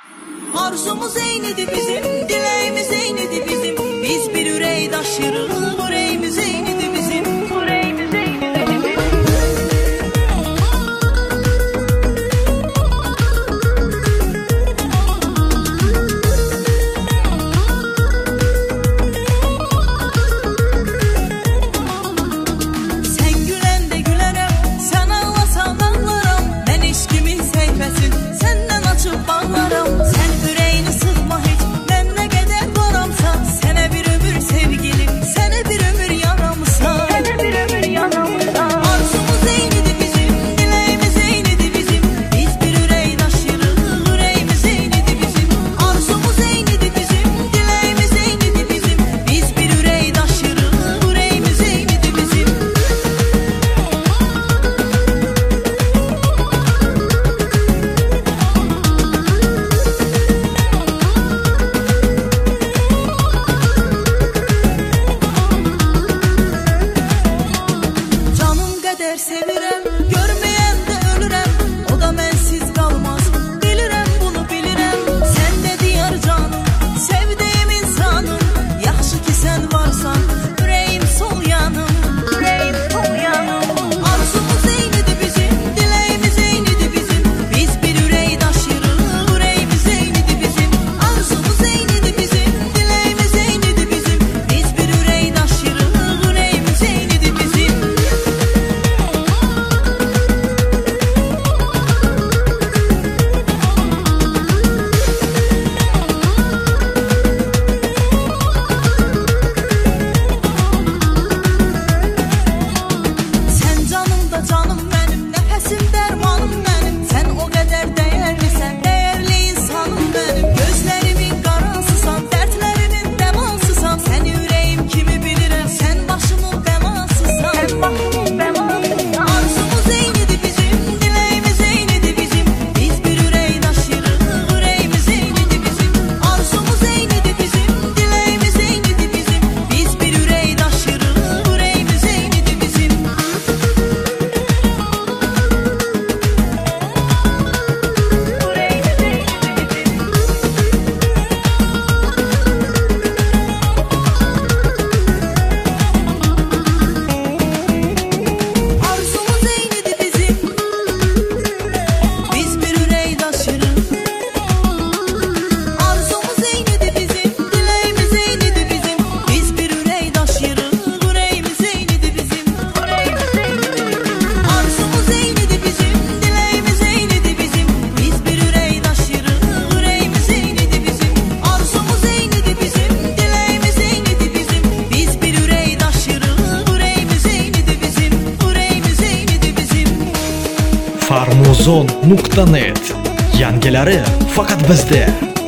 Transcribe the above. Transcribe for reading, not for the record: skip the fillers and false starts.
Arzumuz eynidir bizim, dileğimiz eynidir bizim. Biz bir ürey taşırıq, üreyimiz eynidir bizim. Üreyimiz eynidir bizim. Sen güləndə gülərəm, sen ağlasan ağlaram. Ben eşkimin seyfəsin, senden açıp bağlaram. Sen ürəyini sıxma heç, mən nə qədər varamsa. Sənə bir ömür sevgilim, sənə bir ömür yaramısan. Sənə bir ömür yaramısan. Arzumuz eynidir bizim, dileğimiz eynidir bizim. Biz bir ürey daşırıq, ürəyimiz eynidir bizim. Arzumuz eynidir bizim, dileğimiz eynidir bizim. Biz bir ürey daşırıq, ürəyimiz eynidir bizim. Canım qədər sevirəm, görməyəndə ölürəm. O da mənsiz qalmaz, bilirəm bunu bilirəm. Sən də diyar canım, sevdiyim insanım. Yaxşı ki sən varsan, ürəyim sol yanım. Ürəyim sol yanım. Arzumuz eynidir bizim, dileğimiz eynidir bizim. Biz bir ürey daşırıq, ürəyimiz eynidir bizim. Arzumuz eynidir bizim, dileğimiz eynidir bizim. Biz bir ürey daşırıq, ürəyimiz eynidir bizim. Sen canım da canım benim, nefesim dermanım benim. Sen o kadar değerlisən, değerli insanım benim. Gözlerimin qarasısan, dertlerimin demasısan. Sen yüreğim kimi bilirəm, sen başımın belasısan. Sen başımın belasısan. Arzumuz eynidir bizim, dileğimiz eynidir bizim. Biz bir ürey daşırıq, ürəyimiz eynidir bizim. Arzumuz eynidir bizim, dileğimiz eynidir bizim. Biz bir ürey daşırıq, ürəyimiz eynidir bizim. Arzumuz eynidir bizim. Biz bir ürey daşırıq. Arzumuz eynidir bizim, dileğimiz eynidir bizim. Biz bir ürey daşırıq, ürəyimiz eynidir bizim. Arzumuz eynidir bizim, dileğimiz eynidir bizim. Biz bir ürey daşırıq, ürəyimiz eynidir bizim. Arzumuz eynidir bizim, dileğimiz eynidir bizim. Biz bir ürey daşırıq, ürəyimiz eynidir bizim. Ürəyimiz eynidir bizim. Farmuzon.net. Yangilari faqat bizda.